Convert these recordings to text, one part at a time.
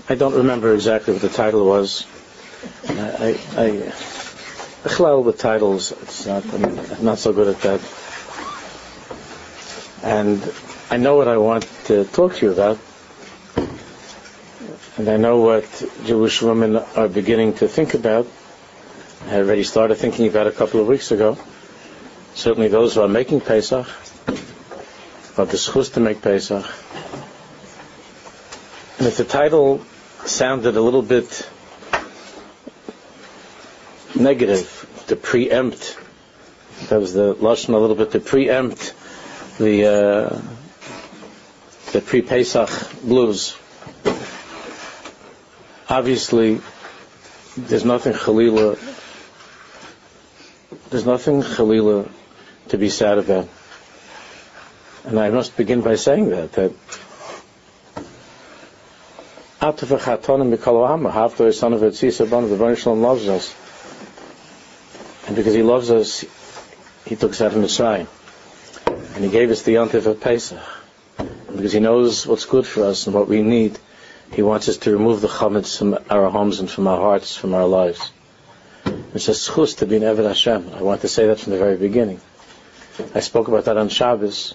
I don't remember exactly what the title was. The titles, I'm not so good at that. And I know what I want to talk to you about. And I know what Jewish women are beginning to think about. I already started thinking about it a couple of weeks ago. Certainly those who are making Pesach, or the schus to make Pesach. And if the title sounded a little bit negative, to preempt, that was the lashon a little bit, to preempt the pre-Pesach blues. Obviously, there's nothing Chalila to be sad about. And I must begin by saying that Atav Chatonim Mikol Ha'am, Haftar is son of Etzis Abban, the Rebbeinu Shalom loves us. And because He loves us, He took us out of Mitzrayim. And He gave us the Yontif of Pesach. And because He knows what's good for us and what we need, He wants us to remove the chametz from our homes and from our hearts, from our lives. It's a schus to be an Eved Hashem. I want to say that from the very beginning. I spoke about that on Shabbos.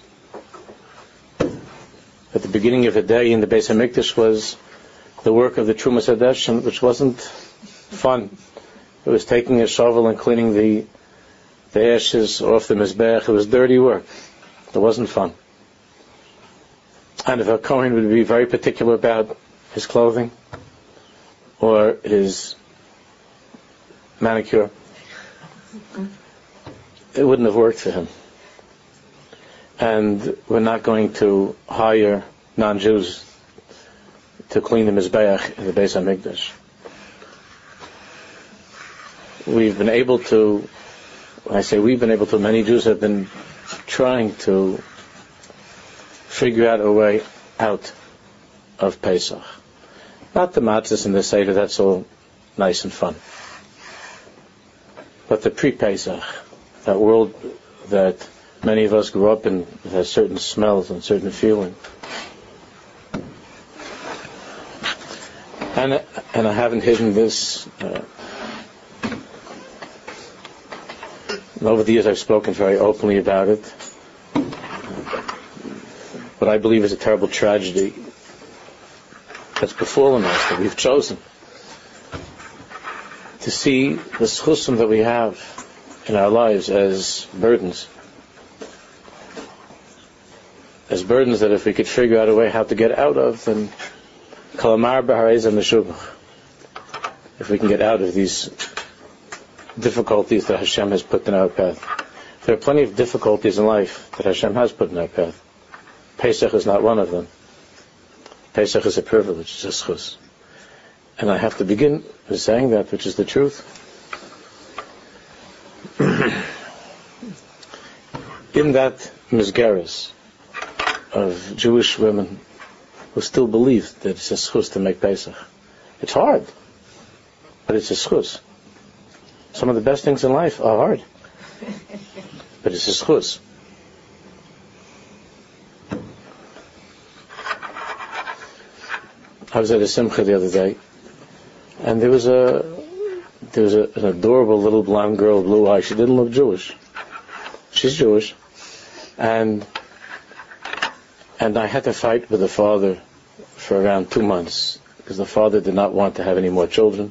At the beginning of the day in the Beis HaMikdash was the work of the Trumas Hadeshen, which wasn't fun. It was taking a shovel and cleaning the ashes off the Mizbeach. It was dirty work. It wasn't fun. And if a Kohen would be very particular about his clothing or his manicure, it wouldn't have worked for him. And we're not going to hire non-Jews to clean the Mizbeach in the Beis HaMikdash. We've been able to, when I say we've been able to, many Jews have been trying to figure out a way out of Pesach. Not the matzahs and the Seder, that's all nice and fun. But the pre-Pesach, that world that many of us grew up in, that has certain smells and certain feeling. And I haven't hidden this. Over the years I've spoken very openly about it. What I believe is a terrible tragedy that's befallen us, that we've chosen. To see the schusim that we have in our lives as burdens. As burdens that if we could figure out a way how to get out of, then kalamar b'harez meshubach. If we can get out of these difficulties that Hashem has put in our path. There are plenty of difficulties in life that Hashem has put in our path. Pesach is not one of them. Pesach is a privilege, it's a schus. And I have to begin with saying that, which is the truth. In that mizgeres of Jewish women who still believe that it's a schus to make Pesach. It's hard, but it's a schus. Some of the best things in life are hard, but it's a schus. I was at a simcha the other day, and there was an adorable little blonde girl, blue eyes. She didn't look Jewish. She's Jewish, and I had to fight with the father for around 2 months because the father did not want to have any more children.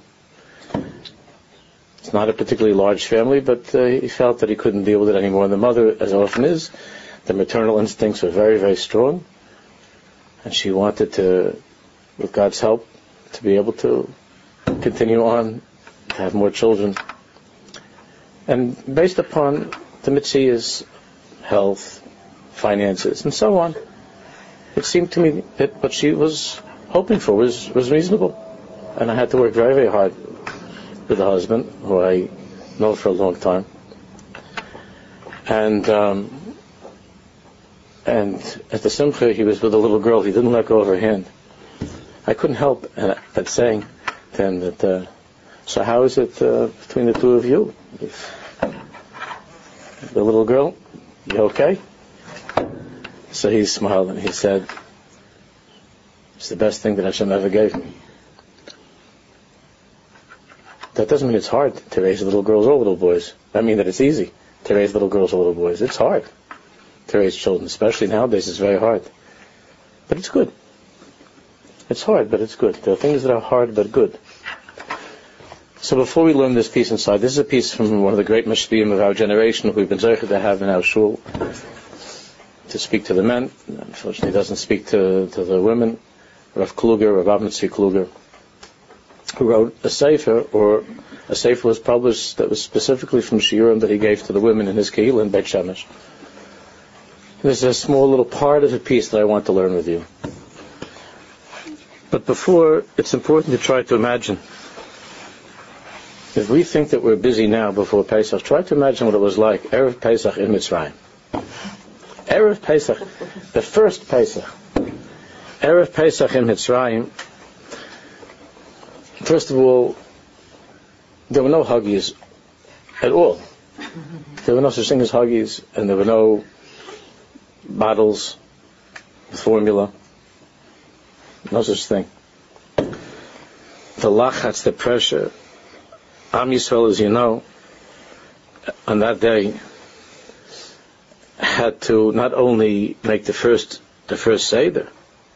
It's not a particularly large family, but he felt that he couldn't deal with it anymore. And the mother, as often is, the maternal instincts were very, very strong, and she wanted to, with God's help, to be able to continue on, to have more children. And based upon the Mitzia's health, finances, and so on, it seemed to me that what she was hoping for was reasonable. And I had to work very, very hard with the husband, who I know for a long time. And at the simcha, he was with a little girl. He didn't let go of her hand. I couldn't help but saying to him that, so how is it between the two of you? The little girl, you okay? So he smiled and he said, it's the best thing that Hashem ever gave me. That doesn't mean it's hard to raise little girls or little boys. I mean that it's easy to raise little girls or little boys. It's hard to raise children, especially nowadays. It's very hard. But it's good. It's hard, but it's good. There are things that are hard but good. So before we learn this piece inside, this is a piece from one of the great mashpiyim of our generation who we've been zeicher to have in our shul to speak to the men. Unfortunately, he doesn't speak to the women. Rav Kluger, Rav Avnitzi Kluger, who wrote a sefer, or a sefer was published that was specifically from shiurim that he gave to the women in his kehillah in Beit Shemesh. There's a small little part of a piece that I want to learn with you. But before, it's important to try to imagine. If we think that we're busy now before Pesach, try to imagine what it was like Erev Pesach in Mitzrayim. Erev Pesach, the first Pesach. Erev Pesach in Mitzrayim. First of all, there were no Huggies at all. There were no such thing as Huggies, and there were no bottles with formula. No such thing. The lachatz, the pressure. Am Yisrael, as you know, on that day, had to not only make the first Seder,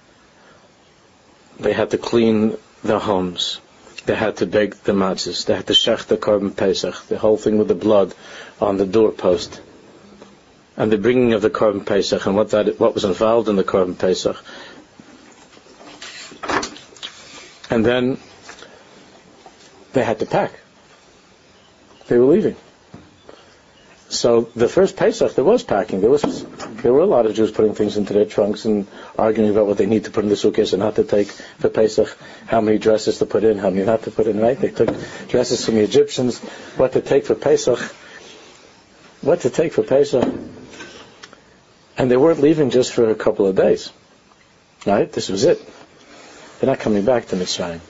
they had to clean their homes, they had to bake the matzahs, they had to shech the Korban Pesach, the whole thing with the blood on the doorpost, and the bringing of the Korban Pesach, and what was involved in the Korban Pesach. And then they had to pack. They were leaving. So the first Pesach, there was packing. There were a lot of Jews putting things into their trunks and arguing about what they need to put in the suitcase and not to take for Pesach, how many dresses to put in, how many not to put in, right? They took dresses from the Egyptians, what to take for Pesach. And they weren't leaving just for a couple of days. Right? This was it. They're not coming back to Mitzrayim.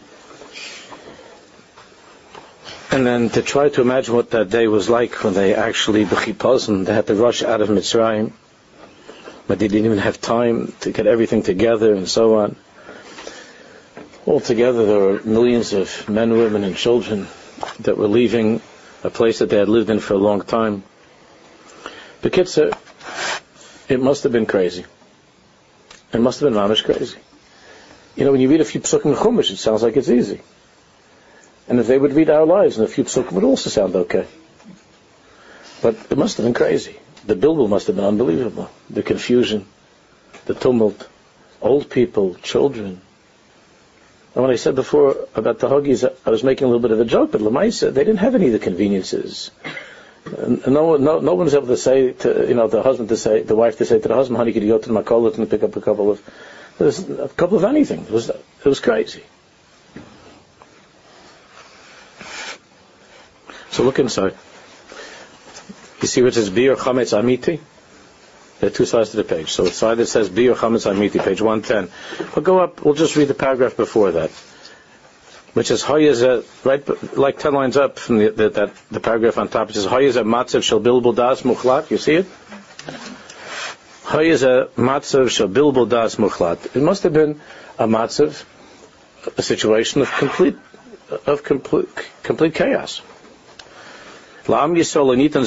And then to try to imagine what that day was like when they actually, b'chipazon, they had to rush out of Mitzrayim, but they didn't even have time to get everything together and so on. Altogether, there were millions of men, women, and children that were leaving a place that they had lived in for a long time. B'kitzur, it must have been crazy. It must have been mamish crazy. You know, when you read a few psukim in Chumash, it sounds like it's easy. And if they would read our lives, and a few psukim would also sound okay. But it must have been crazy. The bilbul must have been unbelievable. The confusion, the tumult, old people, children. And when I said before about the Huggies, I was making a little bit of a joke, but Lamaisa, they didn't have any of the conveniences. And no one was able to say to, the wife to say to the husband, honey, could you go to the Makolit and pick up a couple of anything. It was crazy. So look inside. You see where it says Biur Chametz Amiti? There are two sides to the page. So the side that says Biur Chametz Amiti, page 110. We'll go up, we'll just read the paragraph before that. Which is Hayazah, right, like 10 lines up from the paragraph on top, it says Hayazah Matzav Shel Bilbul Das Muchlat. You see it? Hayazah Matzav Shel Bilbul Das Muchlat. It must have been a matzav, a situation of complete chaos. We didn't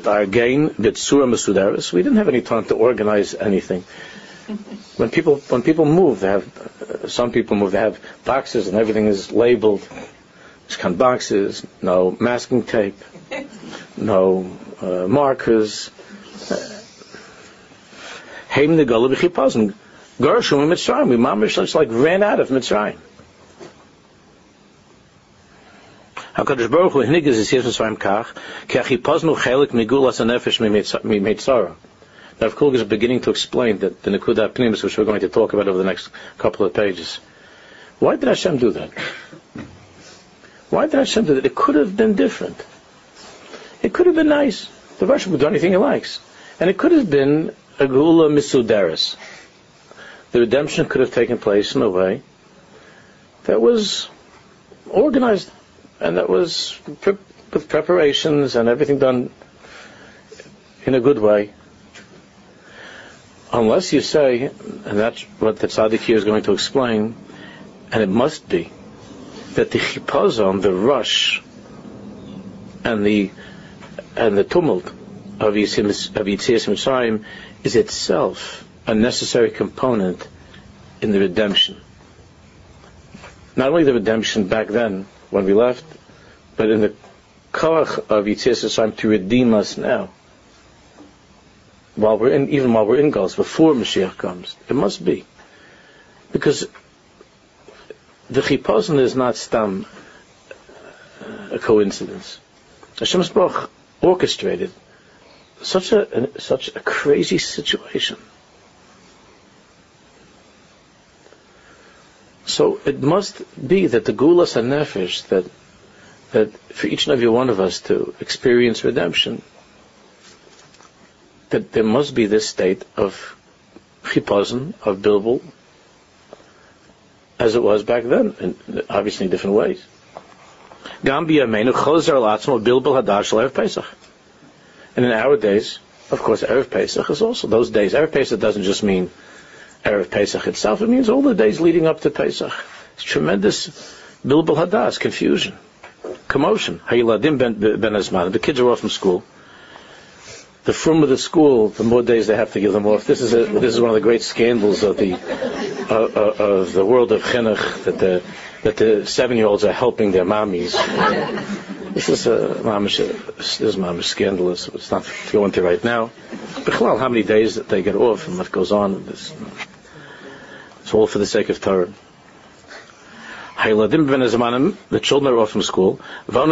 have any time to organize anything. When people move, some people move, they have boxes and everything is labeled. There's kind of boxes, no masking tape, no markers. Heim Negala b'chipazon. Gershom in Mitzrayim. We mamish just like ran out of Mitzrayim. HaKadosh Baruch Hu hinigas is here Mitzrayim kach ki achipaznu chelik migulas hanefesh mimetzara. Now, Rav Kluger is beginning to explain that the Nekuda Pnimis, which we're going to talk about over the next couple of pages. Why did Hashem do that? Why did Hashem do that? It could have been different. It could have been nice. The Russian would do anything he likes. And it could have been a Geula Misuderis. The redemption could have taken place in a way that was organized and that was with preparations and everything done in a good way. Unless you say, and that's what the tzaddik here is going to explain, and it must be, that the chipazon, the rush, and the tumult of Yetzias Mitzrayim is itself a necessary component in the redemption. Not only the redemption back then when we left, but in the koach of Yetzias Mitzrayim to redeem us now. Even while we're in Galus, before Mashiach comes, it must be, because the chipazon is not stam a coincidence. Hashem Baruch orchestrated such a crazy situation. So it must be that the gulas hanefesh, that for each and every one of us to experience redemption, that there must be this state of chipazon, of bilbul, as it was back then, and obviously in different ways. And in our days, of course, Erev Pesach is also those days. Erev Pesach doesn't just mean Erev Pesach itself, it means all the days leading up to Pesach. It's tremendous bilbul hadas, confusion, commotion. Hayiladim ben azman. The kids are off from school. The frum of the school, the more days they have to give them off. This is one of the great scandals of the world of chinuch, that the 7-year-olds are helping their mommies. This is mamish scandalous. It's not to go into right now. But how many days that they get off and what goes on? It's all for the sake of Torah. The children are off from school.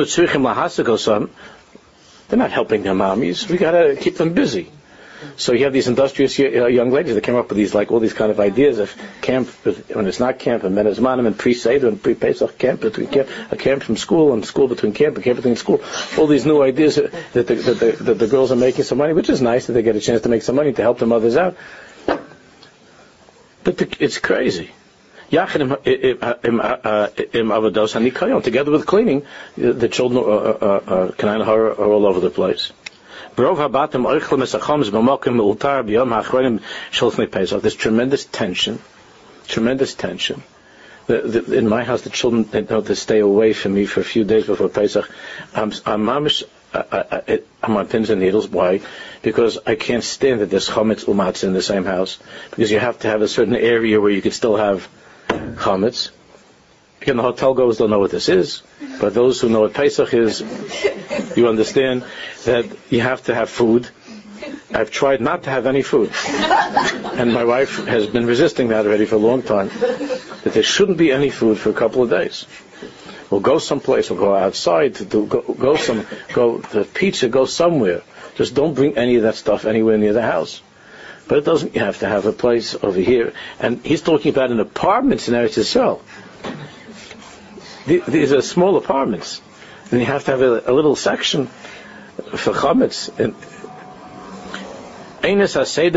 They're not helping their mommies. We got to keep them busy. So you have these industrious young ladies that came up with these, like, all these kind of ideas of camp, when it's not camp, and menazmanim, and pre-seder, and pre-pesach, camp between camp, a camp from school, and school between camp, and camp between school. All these new ideas that the girls are making some money, which is nice that they get a chance to make some money to help their mothers out. But it's crazy. Together with cleaning, the children are all over the place. There's tremendous tension. In my house, the children know to stay away from me for a few days before Pesach. I'm on pins and needles. Why? Because I can't stand that there's chametz umatz in the same house. Because you have to have a certain area where you can still have chametz. Again, the hotel goers don't know what this is, but those who know what Pesach is, you understand that you have to have food. I've tried not to have any food, and my wife has been resisting that already for a long time, that there shouldn't be any food for a couple of days. We'll go someplace, we'll go outside to go to pizza, go somewhere. Just don't bring any of that stuff anywhere near the house. But it doesn't, you have to have a place over here. And he's talking about in apartments in Eretz Yisrael. These are small apartments. And you have to have a little section for chametz. They don't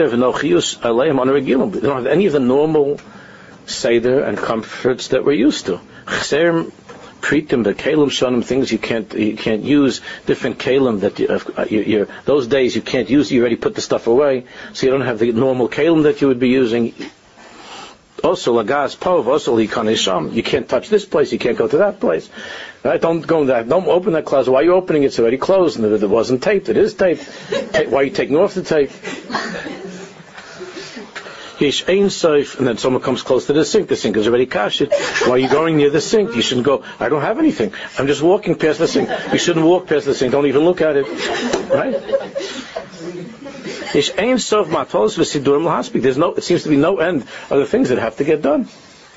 have any of the normal seder and comforts that we're used to. Pritim, the kalim shonim, things you can't use, different kalim that those days you can't use, you already put the stuff away, so you don't have the normal kalim that you would be using. Also, lagas pov, also likanisham, you can't touch this place, you can't go to that place. Right? Don't go in that, don't open that closet. Why are you opening it? It's already closed, and it wasn't taped, it is taped. Why are you taking off the tape? And then someone comes close to the sink is already kashed. Why are you going near the sink? You shouldn't go. I don't have anything. I'm just walking past the sink. You shouldn't walk past the sink. Don't even look at it. Right? It seems to be no end of the things that have to get done.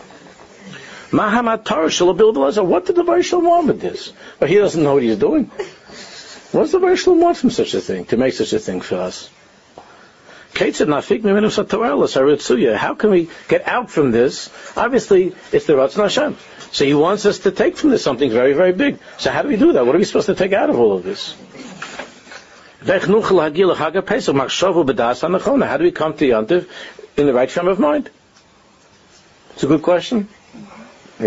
What did the Baruch Shalom want with this? But he doesn't know what he's doing. What does the Baruch Shalom want from such a thing, to make such a thing for us? How can we get out from this? Obviously, it's the Ratzon Hashem. So he wants us to take from this something very, very big. So how do we do that? What are we supposed to take out of all of this? How do we come to Yontiv in the right frame of mind? It's a good question. Yeah.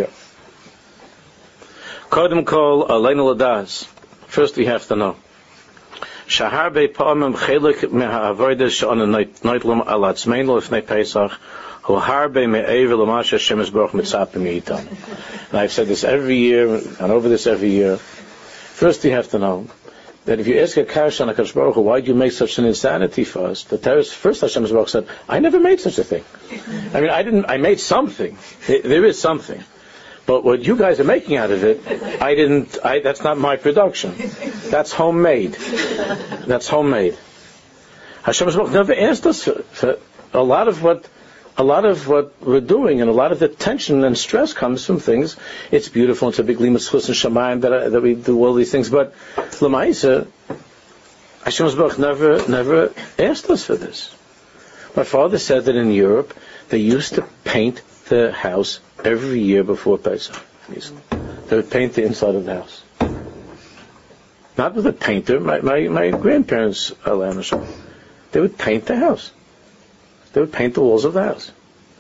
First we have to know. Shahar be pa'amim chelik me'avodah she'ana noitlam al atzmeinu lefnei Pesach hu harbe me'ever l'masha Hashem Baruch mitzapim yitam. And I've said this every year, and over this every year, First you have to know that if you ask a Kash on HaKadosh Baruch Hu, why do you make such an insanity for us? The terrorist, first Hashem Baruch said, I never made such a thing. I mean, I made something. There is something. But what you guys are making out of it, that's not my production. That's homemade. That's homemade. Hashem Baruch never asked us for a lot of what we're doing, and a lot of the tension and stress comes from things. It's beautiful, it's a big limus chus and shamayim that we do all these things, but l'maisa, Hashem Baruch never asked us for this. My father said that in Europe they used to paint the house every year before Pesach. They would paint the inside of the house. Not with a painter. My grandparents, they would paint the house. They would paint the walls of the house.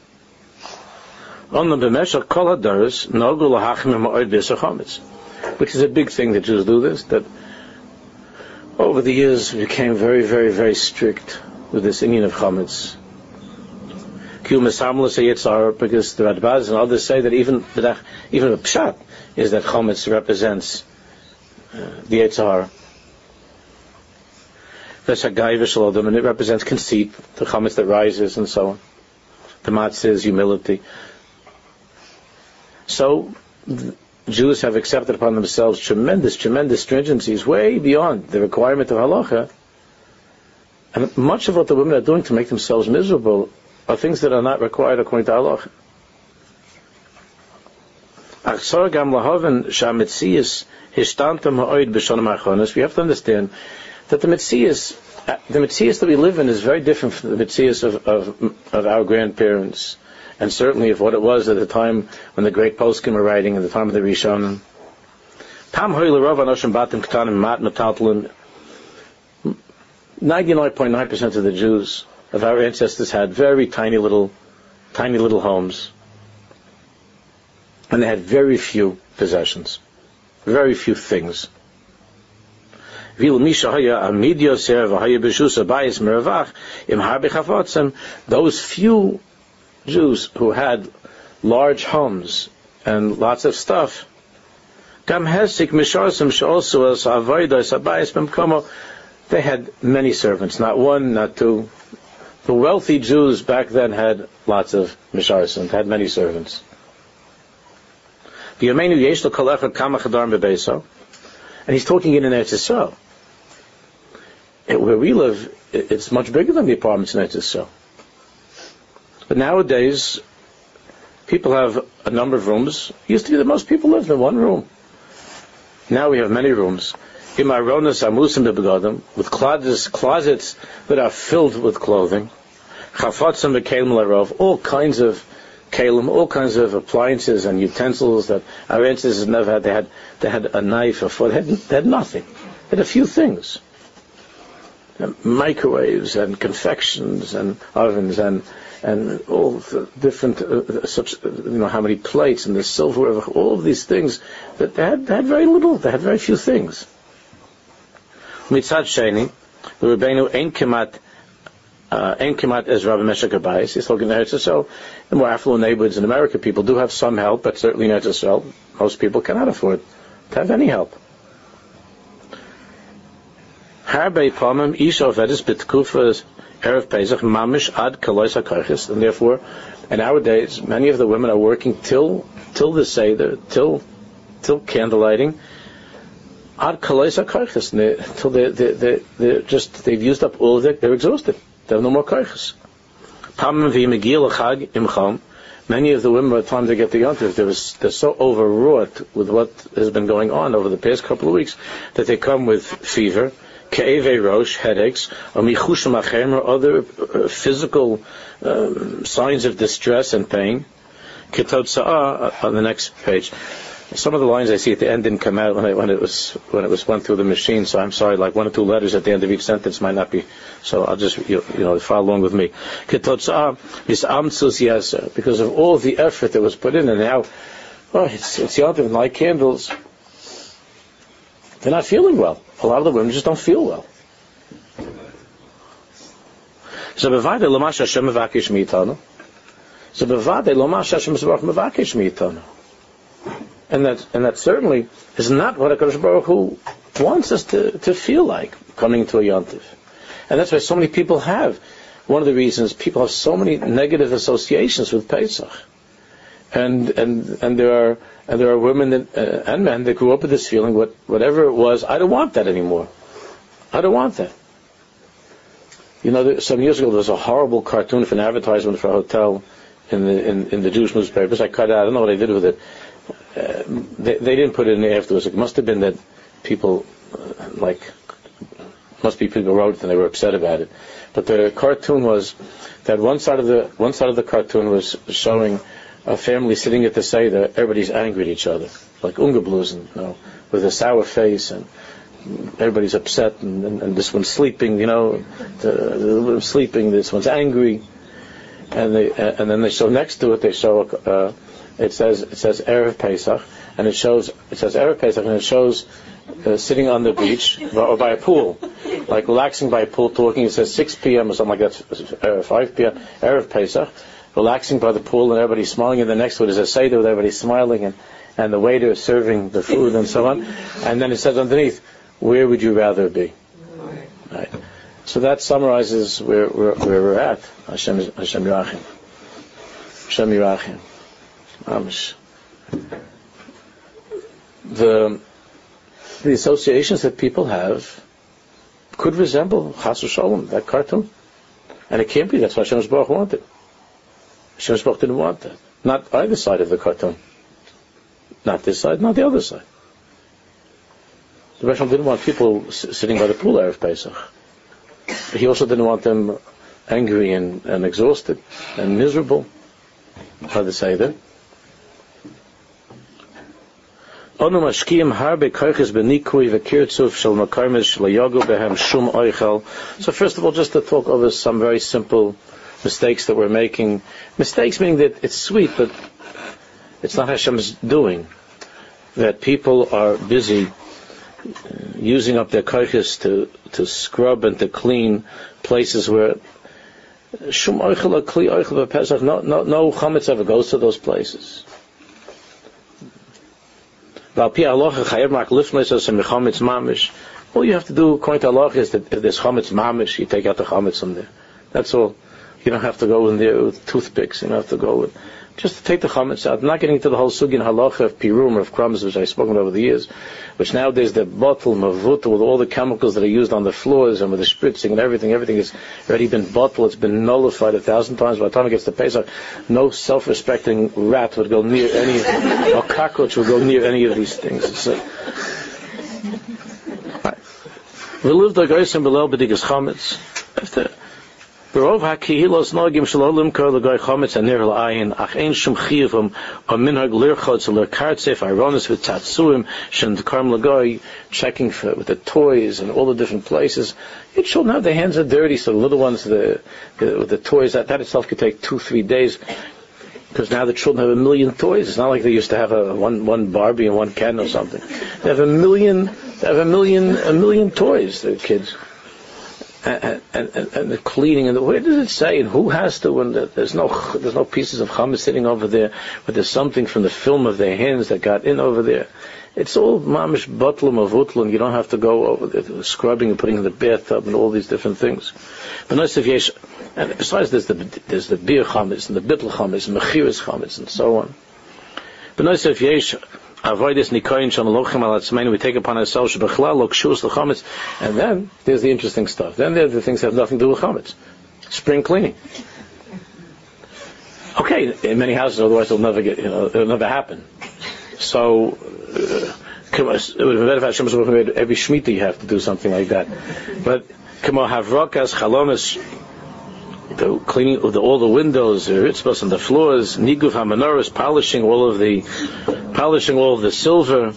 Which is a big thing that Jews do this, that over the years became very, very, very strict with this Indian of Chametz. Because the Radbaz and others say that even the Pshat is that Chametz represents the Yitzhar. And it represents conceit, the chametz that rises and so on. The matzah is humility. So Jews have accepted upon themselves tremendous stringencies way beyond the requirement of halacha. And much of what the women are doing to make themselves miserable are things that are not required according to halacha. We have to understand that the Metzias that we live in is very different from the Metzias of our grandparents, and certainly of what it was at the time when the great poskim were writing, at the time of the Rishonim. 99.9% of the Jews of our ancestors had very tiny little homes, and they had very few possessions, very few things. Those few Jews who had large homes and lots of stuff, they had many servants, not one, not two. The wealthy Jews back then had lots of misharsim, had many servants. And he's talking in Eretz Yisrael. Where we live, it's much bigger than the apartments in Eretz Yisrael. But nowadays, people have a number of rooms. It used to be that most people lived in one room. Now we have many rooms. With closets that are filled with clothing. All kinds of kalim, all kinds of appliances and utensils that our ancestors never had. They had a knife, a fork. They had nothing. They had a few things. Microwaves and confections and ovens and all the different how many plates and the silverware, all of these things that they had very little. They had very few things. Mitzad Sheni, the Rebbeinu Ein Kemat as Rabbi Meshach Abayis. He's talking to Eretz Yisrael. The more affluent neighborhoods in America, people do have some help, but certainly in Eretz Yisrael, most people cannot afford to have any help. And therefore, in our days, many of the women are working till the Seder, till candlelighting, till they've used up all of it, they're exhausted. They have no more koiches. Many of the women, by the time they get to Yontif, they're so overwrought with what has been going on over the past couple of weeks that they come with fever, Ke'evei rosh, headaches, or michushim achem, or other physical signs of distress and pain. Ketotza'ah, on the next page. Some of the lines I see at the end didn't come out when it went through the machine, so I'm sorry, like 1 or 2 letters at the end of each sentence might not be, so I'll just, follow along with me. Ketotza'ah, mis'amtzus yaser, because of all the effort that was put in, and now, it's Yontif and light candles. They're not feeling well. A lot of the women just don't feel well. So bevade lomash Hashem mevakesh meitanu. And that certainly is not what HaKadosh Baruch Hu wants us to feel like coming to a Yontif. And that's why so many people have. One of the reasons people have so many negative associations with Pesach. And there are women and men that grew up with this feeling, whatever it was, I don't want that anymore. I don't want that. Some years ago there was a horrible cartoon for an advertisement for a hotel in the Jewish newspapers. I cut it out. I don't know what I did with it. They didn't put it in there afterwards. It must have been that people people wrote it and they were upset about it. But the cartoon was that one side of the cartoon was showing a family sitting at the Seder. Everybody's angry at each other, like ungeblusen, with a sour face, and everybody's upset, and this one's sleeping, sleeping. This one's angry, and then they show next to it. They show it says Erev Pesach, and it says Erev Pesach, and it shows sitting on the beach or by a pool, like relaxing by a pool, talking. It says 6 p.m. or something like that, 5 p.m. Erev Pesach, relaxing by the pool, and everybody's smiling. And the next one is a Seder with everybody smiling, and the waiter is serving the food and so on. And then it says underneath, where would you rather be? Right. So that summarizes where we're at. Hashem Yirachim. Hashem Yirachim. Amish. The associations that people have could resemble Chas v'Sholom, that cartoon. And it can't be. That's what Hashem Baruch wanted. Hashem Baruch didn't want that. Not either side of the cartoon. Not this side, not the other side. The Rebbe didn't want people sitting by the pool Erev Pesach. But he also didn't want them angry and exhausted and miserable by the Seder. So first of all, just to talk over some very simple mistakes that we're making. Mistakes meaning that it's sweet, but it's not Hashem's doing. That people are busy using up their koiches to scrub and to clean places where no chametz ever goes to those places. All you have to do according to Allah is that if there's chametz mamish, you take out the chametz from there. That's all. You don't have to go in there with toothpicks. You don't have to go with just to take the chametz out. I'm not getting into the whole sugin halacha of pirum or of crumbs, which I've spoken over the years, which nowadays the bottle mavuta with all the chemicals that are used on the floors and with the spritzing and everything has already been bottled. It's been nullified 1,000 times. By the time it gets to Pesach, no self-respecting rat would go near any, or cockroach would go near any of these things. We live the Geisim below b'digas chametz. Berov hakihilos nogim shalolim kol l'goy chametz anir l'ayin ach ein shum chiyuvim or minhag lirchotz l'kartzef ironis v'tatsuim shend karm l'goy checking with the toys and all the different places. Your children have their hands are dirty, so the little ones with the toys that itself could take 2-3 days. Because now the children have 1 million toys. It's not like they used to have one Barbie and one Ken or something. They have a million toys, the kids. And the cleaning, and where does it say, and who has to, and there's no pieces of chametz sitting over there, but there's something from the film of their hands that got in over there. It's all mamish butlam of utlam. You don't have to go over there scrubbing and putting in the bathtub and all these different things. But and besides there's the beer chametz and the bittul chametz and mechiras chametz and so on. But if yesh avoidus nikoyin shamalochim al atzmeinu, we take upon ourselves shebechlal lo kshus l'chametz, and then there's the interesting stuff. Then there are the things that have nothing to do with chametz. Spring cleaning. Okay, in many houses, otherwise it'll never happen. So it would have been better if Hashem made every Shemitah you have to do something like that. But kamo havrokas chalomis, cleaning all the windows, the ritzvos and the floors, niguf hamanoros, polishing all of the silver,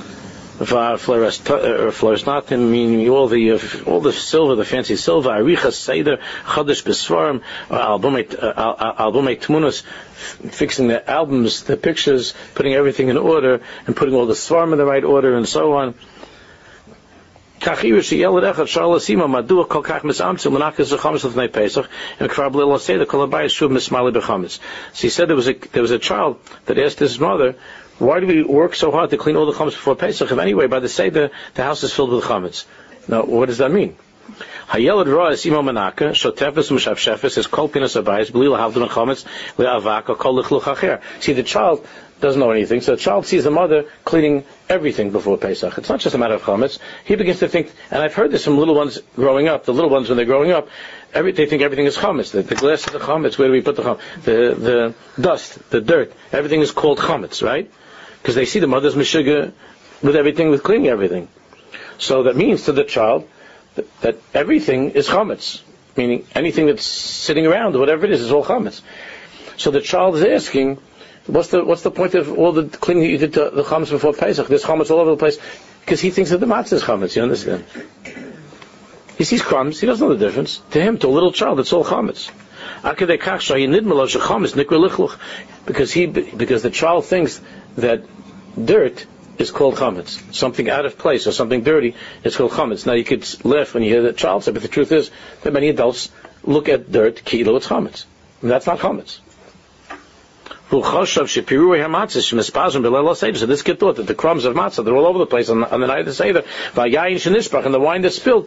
fluoresnatim, meaning all the silver, the fancy silver, arichas seder, chadash besvarim, albumei tmunos, fixing the albums, the pictures, putting everything in order, and putting all the svarim in the right order, and so on. So he said there was a child that asked his mother, Why do we work so hard to clean all the chametz before Pesach? If anyway, by the Seder, the house is filled with chametz. Now, what does that mean? Hayelad ro'es imo manaka shotefes u'shavshefes is kol pinas abayis b'li lahavdun chametz le'avak or kol lichluch acher. See, the child doesn't know anything, so the child sees the mother cleaning everything before Pesach. It's not just a matter of chametz. He begins to think, and I've heard this from little ones growing up. The little ones, when they're growing up, they think everything is chametz. The glass is the chametz. Where do we put the chametz? The dust, the dirt, everything is called chametz, right? Because they see the mother's meshuggah with everything, with cleaning everything. So that means to the child that everything is chametz, meaning anything that's sitting around, whatever it is all chametz. So the child is asking, what's the point of all the cleaning that you did to the chametz before Pesach? There's chametz all over the place, because he thinks that the matzah is chametz. You understand? He sees crumbs. He doesn't know the difference. To him, to a little child, it's all chametz. Because the child thinks that dirt is called chametz. Something out of place or something dirty is called chametz. Now you could laugh when you hear the child say, but the truth is that many adults look at dirt, kilo, it's chametz. And that's not chametz. So this kid thought that the crumbs of matzah, they're all over the place on the night of the Seder, and the wine that's spilled,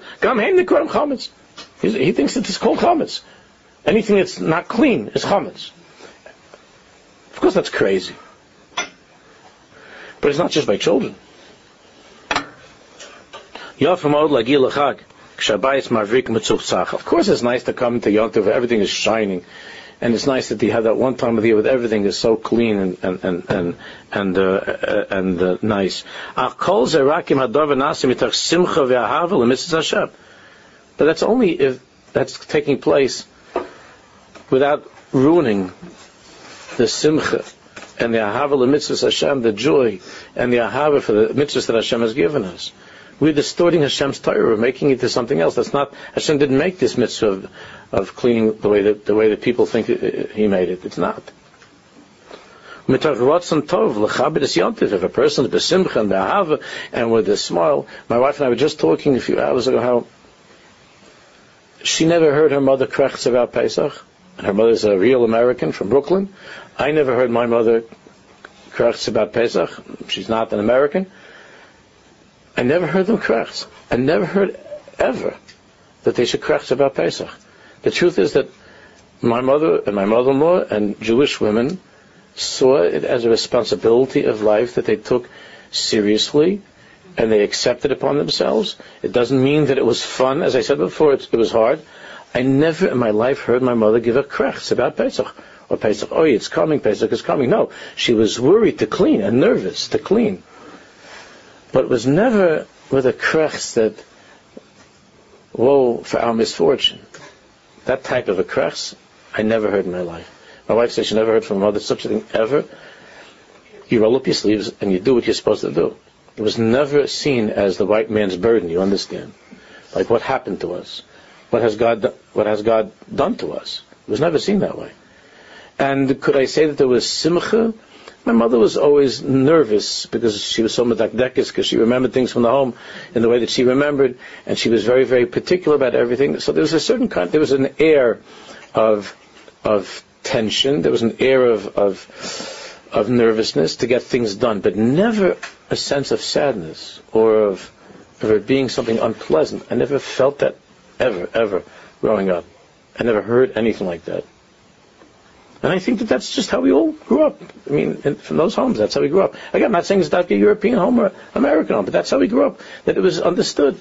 he thinks that it's called chametz. Anything that's not clean is chametz. Of course that's crazy. But it's not just by children. Of course it's nice to come to Yom Tov where everything is shining. And it's nice that you have that one time of the year where everything is so clean and nice. But that's only if that's taking place without ruining the simcha and the ahava l'mitzvahs Hashem, the joy and the ahava for the mitzvahs that Hashem has given us. We're distorting Hashem's Torah. We're making it to something else. That's not, Hashem didn't make this mitzvah of cleaning the way that people think He made it. It's not. If a person is besimcha and be'ahava and with a smile, my wife and I were just talking a few hours ago how she never heard her mother krechts about Pesach. And her mother's a real American from Brooklyn. I never heard my mother krechts about Pesach. She's not an American. I never heard them krechts. I never heard ever that they should krechts about Pesach. The truth is that my mother and my mother-in-law and Jewish women saw it as a responsibility of life that they took seriously and they accepted upon themselves. It doesn't mean that it was fun. As I said before, it was hard. I never in my life heard my mother give a krechts about Pesach. Or Pesach, oh, it's coming, Pesach is coming. No, she was worried to clean and nervous to clean. But it was never with a krechts that, woe for our misfortune. That type of a krechts, I never heard in my life. My wife says she never heard from her mother such a thing ever. You roll up your sleeves and you do what you're supposed to do. It was never seen as the white man's burden, you understand? Like what happened to us. What has God done to us? It was never seen that way. And could I say that there was simcha? My mother was always nervous because she was so medakdekis, because she remembered things from the home in the way that she remembered, and she was very, very particular about everything. So there was a certain there was an air of tension, there was an air of nervousness to get things done, but never a sense of sadness or of it being something unpleasant. I never felt that ever growing up. I never heard anything like that. And I think that that's just how we all grew up. I mean, from those homes, that's how we grew up. Again, I'm not saying it's not a European home or American home, but that's how we grew up. That it was understood.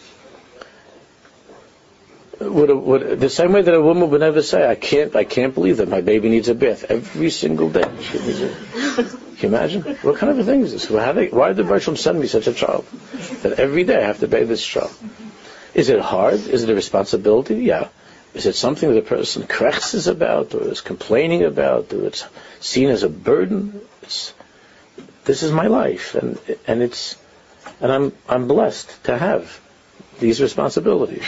The same way that a woman would never say, I can't believe that my baby needs a bath every single day. Can you imagine? What kind of a thing is this? Why did the Bershom send me such a child? That every day I have to bathe this child. Is it hard? Is it a responsibility? Yeah. Is it something that a person krechts about, or is complaining about, or it's seen as a burden? This is my life, and I'm blessed to have these responsibilities.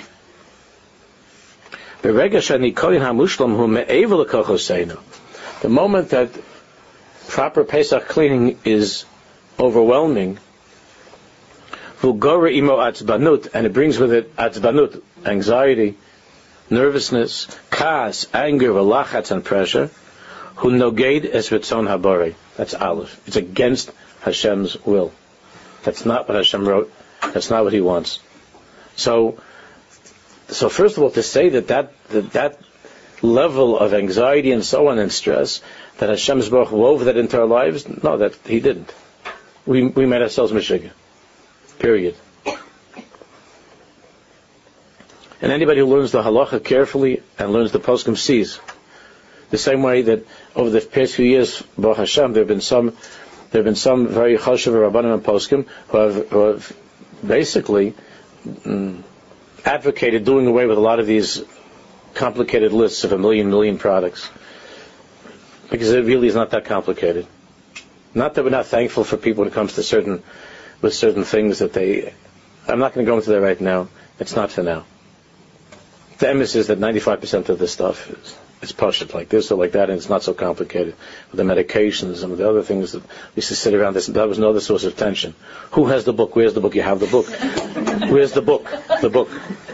The moment that proper Pesach cleaning is overwhelming, and it brings with it atzbanut, anxiety, nervousness, kas, anger, velachatz, and pressure. Hu noged es ritzon haborei. That's Aleph. It's against Hashem's will. That's not what Hashem wrote. That's not what He wants. So first of all, to say that level of anxiety and so on and stress, that Hashem's Baruch wove that into our lives, no, that He didn't. We made ourselves Meshiga. Period. And anybody who learns the halacha carefully and learns the poskim sees the same way that over the past few years, Baruch Hashem, there have been some very chashuv rabbanim and poskim who have basically advocated doing away with a lot of these complicated lists of a million products, because it really is not that complicated. Not that we're not thankful for people when it comes to certain things that I'm not going to go into that right now. It's not for now. The emphasis is that 95% of this stuff is pashut, like this or like that, and it's not so complicated. With the medications and with the other things that we used to sit around, that was another source of tension. Who has the book? Where's the book? You have the book. Where's the book? The book.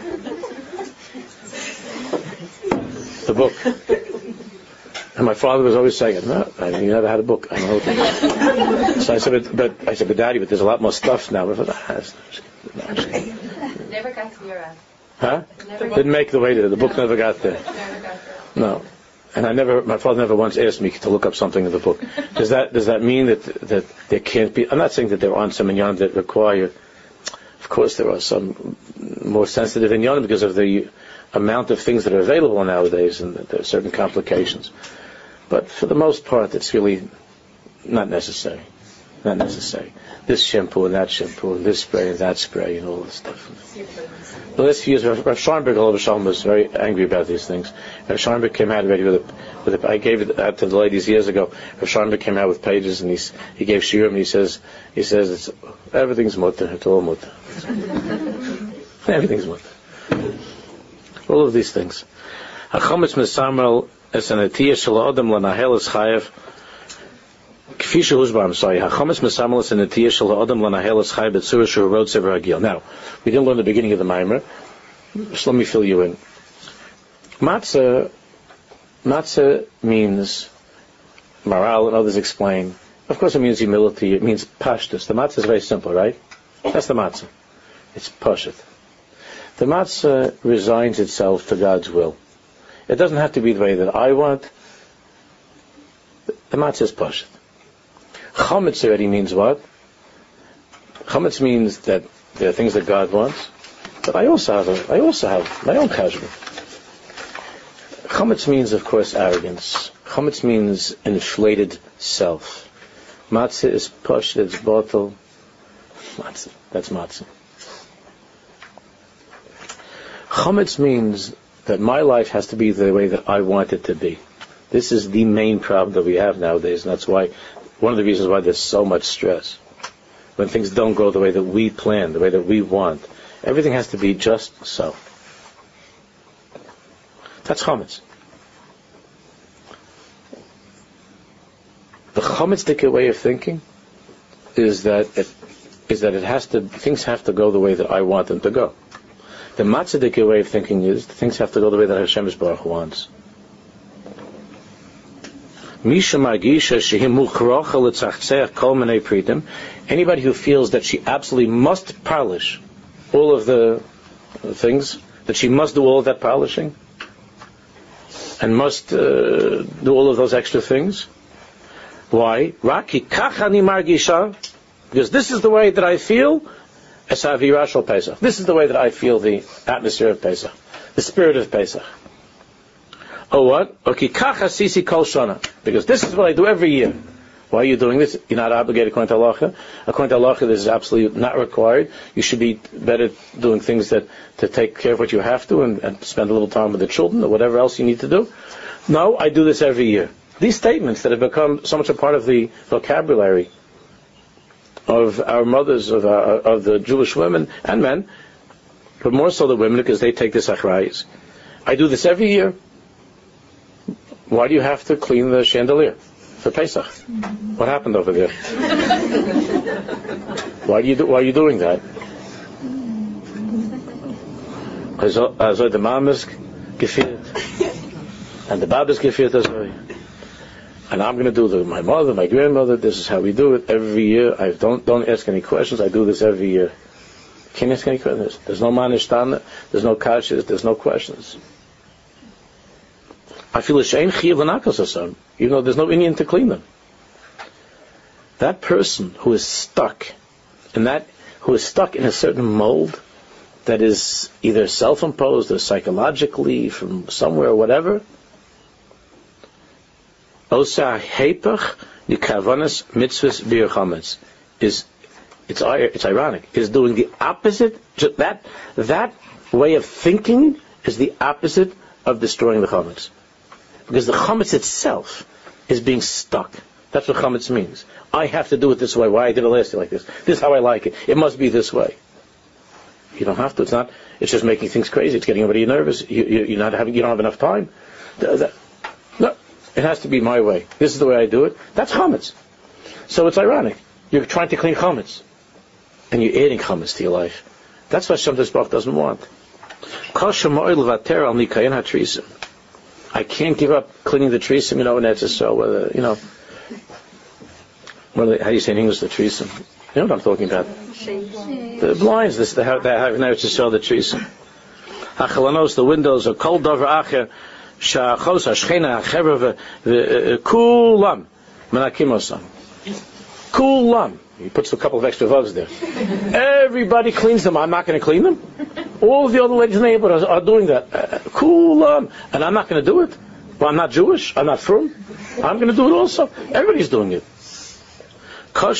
The book. And my father was always saying, "No, you never had a book." I know. So I said, but Daddy, but there's a lot more stuff now. Never got to your end. Huh? Didn't make the way there. The book never got there. No. And my father never once asked me to look up something in the book. Does that mean that there can't be? I'm not saying that there aren't some inyan that require. Of course, there are some more sensitive inyan because of the amount of things that are available nowadays, and there are certain complications. But for the most part, it's really not necessary. Not necessary. This shampoo and that shampoo, and this spray and that spray, and all this stuff. The last few years, Rav Scheinberg was very angry about these things. Rav Scheinberg came out already with I gave it out to the ladies years ago. Rav Scheinberg came out with pages, and he gave shiurim, and he says everything's mutter. It's all mutter. Everything's mutter. All of these things. Hachometz mesamel es anatiyah shel adam lanahel es chayev. Hachometz mesamel es anatiyah shel adam lanahel es chayev b'tzura shu wrote sever hagil. Now, we didn't learn the beginning of the Maimer. Just let me fill you in. Matzah means, Maral and others explain, of course it means humility, it means pashtus. The matzah is very simple, right? That's the matzah. It's pashut. The matzah resigns itself to God's will. It doesn't have to be the way that I want. The matzah is pashut. Chametz already means what? Chametz means that there are things that God wants, but I also have my own kashmir. Chametz means, of course, arrogance. Chametz means inflated self. Matzah is pashut, it's bottle. Matzah. That's matzah. Chametz means that my life has to be the way that I want it to be. This is the main problem that we have nowadays, and that's why, one of the reasons why there's so much stress. When things don't go the way that we plan, the way that we want, everything has to be just so. That's chametz. The chametzdike way of thinking is that things have to go the way that I want them to go. The matzadik way of thinking is things have to go the way that Hashem Baruch wants. Anybody who feels that she absolutely must polish all of the things, that she must do all of that polishing, and must do all of those extra things. Why? Because this is the way that I feel. This is the way that I feel the atmosphere of Pesach, the spirit of Pesach. Oh, what? Because this is what I do every year. Why are you doing this? You're not obligated according to halacha. According to halacha, this is absolutely not required. You should be better doing things to take care of what you have to and spend a little time with the children or whatever else you need to do. No, I do this every year. These statements that have become so much a part of the vocabulary of our mothers, of the Jewish women and men, but more so the women because they take this achrayus. I do this every year. Why do you have to clean the chandelier for Pesach? What happened over there? Why are you doing that? Also the mom is gefiert and the bab is gefiert as well. And I'm going to do my mother, my grandmother, this is how we do it every year. I don't ask any questions. I do this every year. Can't ask any questions. There's no manishtana, there's no kashas, there's no questions. I feel ashamed, even though there's no Indian to clean them. That person who is stuck in a certain mold that is either self-imposed or psychologically from somewhere or whatever, osa hepach nikavanas mitzvahs bir chametz it's ironic, is doing the opposite. That way of thinking is the opposite of destroying the chametz. Because the chametz itself is being stuck. That's what chametz means. I have to do it this way. Why I did it last year like this? This is how I like it. It must be this way. You don't have to. It's not. It's just making things crazy. It's getting everybody nervous. You don't have enough time. No, it has to be my way. This is the way I do it. That's chametz. So it's ironic. You're trying to clean chametz, and you're adding chametz to your life. That's what Shem Baruch doesn't want. I can't give up cleaning the trisim, in Eretz Yisrael, how do you say in English, the trisim? You know what I'm talking about? The blinds, they have in Eretz Yisrael, the trisim. Hachalanos, the windows, a kol davar acher, sha'achos, ha'shchena, ha'chever, kulam, menakimosam. Kulam. He puts a couple of extra vavs there. Everybody cleans them. I'm not going to clean them. All of the other ladies in the neighborhood are doing that. Kulam. And I'm not going to do it. Well, I'm not Jewish. I'm not from. I'm going to do it also. Everybody's doing it. I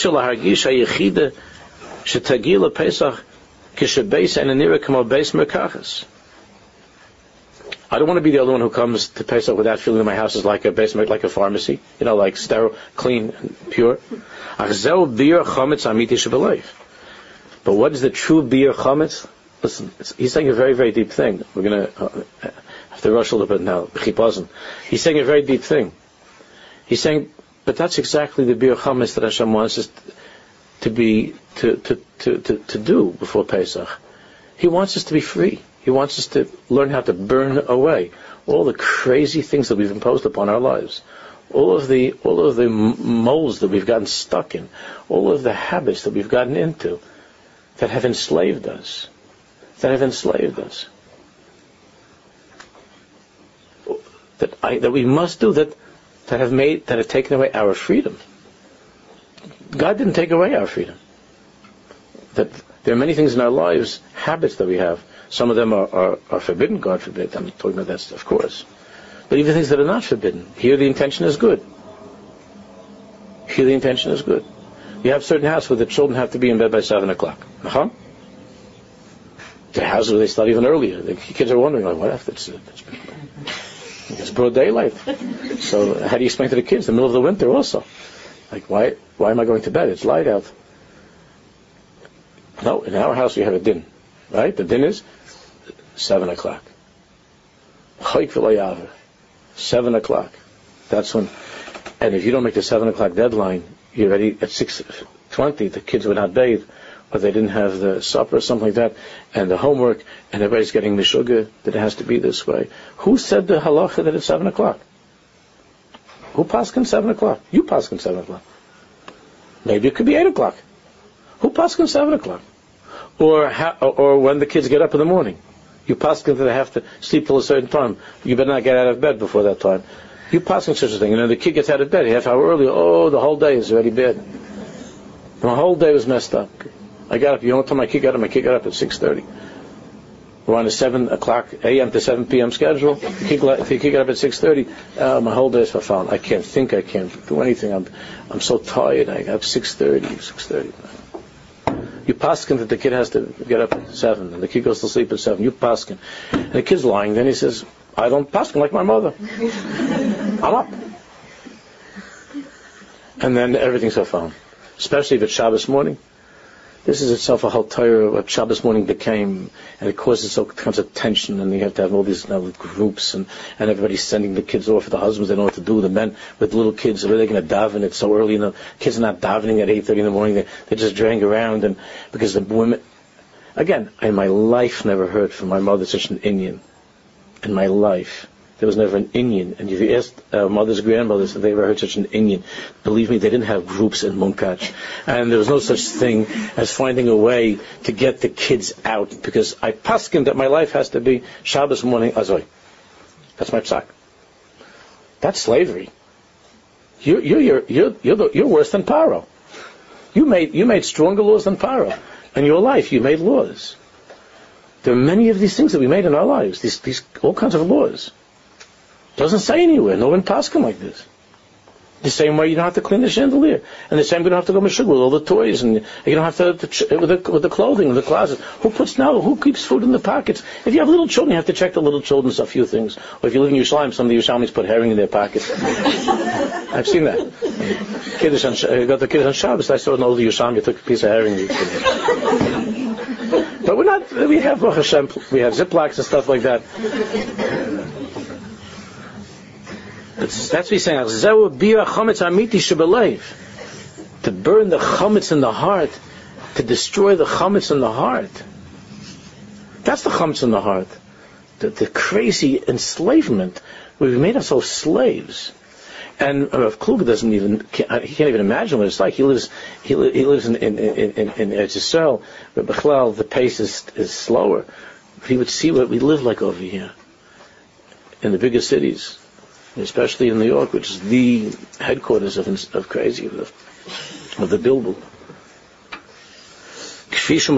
don't want to be the only one who comes to Pesach without feeling that my house is like a basement, like a pharmacy, like sterile, clean, and pure. But what is the true beer chametz? Listen, he's saying a very, very deep thing. We're going to have to rush a little bit now. He's saying a very deep thing. He's saying, but that's exactly the beer chametz that Hashem wants us to do before Pesach. He wants us to be free. He wants us to learn how to burn away all the crazy things that we've imposed upon our lives, all of the molds that we've gotten stuck in, all of the habits that we've gotten into that have enslaved us. That we must do that have taken away our freedom. God didn't take away our freedom. That there are many things in our lives, habits that we have. Some of them are forbidden, God forbid. I'm talking about that, of course. But even things that are not forbidden, here the intention is good. You have certain houses where the children have to be in bed by 7 o'clock. The houses where they start even earlier. The kids are wondering, what if it's broad daylight? So how do you explain to the kids the middle of the winter also? Why am I going to bed? It's light out. No, in our house we have a din. Right? The din is 7 o'clock. 7 o'clock. That's when. And if you don't make the 7 o'clock deadline, you're ready at 6:20. The kids were not bathed, or they didn't have the supper or something like that, and the homework, and everybody's getting the sugar that it has to be this way. Who said the halacha that it's 7 o'clock? Who paskin 7 o'clock? You paskin 7 o'clock. Maybe it could be 8 o'clock. Who paskin 7 o'clock? Or when the kids get up in the morning. You paskin that they have to sleep till a certain time. You better not get out of bed before that time. You paskin such a thing. And then the kid gets out of bed a half hour early. The whole day is already bad. My whole day was messed up. I got up. You know what time my kid got up? My kid got up at 6:30. We're on a 7 o'clock a.m. to 7 p.m. schedule. The kid got up at 6:30. My whole day is found. I can't think. I can't do anything. I'm so tired. I got up 6:30. You paskin that the kid has to get up at 7, and the kid goes to sleep at 7. You paskin. And the kid's lying. Then he says, I don't paskin like my mother. I'm up. And then everything's found. Especially if it's Shabbos morning. This is itself a whole Torah, what Shabbos morning became, and it causes all kinds of tension, and you have to have all these groups, and everybody's sending the kids off, the husbands, they don't know what to do, the men with little kids, are they going to daven? It's so early, kids are not davening at 8:30 in the morning, they just drag around, and because the women, again, in my life never heard from my mother such an Indian, in my life, there was never an Inyan. And if you asked mother's grandmothers if they ever heard such an Inyan, believe me, they didn't have groups in Munkach. And there was no such thing as finding a way to get the kids out, because I paskin that my life has to be Shabbos morning Azoy. That's my psak. That's slavery. You're worse than Paro. You made stronger laws than Paro. In your life, you made laws. There are many of these things that we made in our lives. These all kinds of laws. Doesn't say anywhere. No one paskin like this. The same way you don't have to clean the chandelier, and the same way you don't have to go meshug with all the toys, and you don't have to with the clothing in the closet. Who keeps food in the pockets? If you have little children, you have to check the little children's a few things. Or if you live in Yerushalayim, some of the Yerushalmis put herring in their pockets. I've seen that. Got the kids on Shabbos. I saw an old Yerushalmi took a piece of herring. But we're not. We have Baruch Hashem. We have Ziplocs and stuff like that. That's what he's saying. To burn the chametz in the heart, to destroy the chametz in the heart. That's the chametz in the heart. The crazy enslavement. We've made ourselves slaves. And Rav Kluger he can't even imagine what it's like. He lives in Eretz Yisrael, but Bechlal, the pace is slower. He would see what we live like over here in the bigger cities, especially in New York, which is the headquarters of crazy, of the Bilbul. Hashem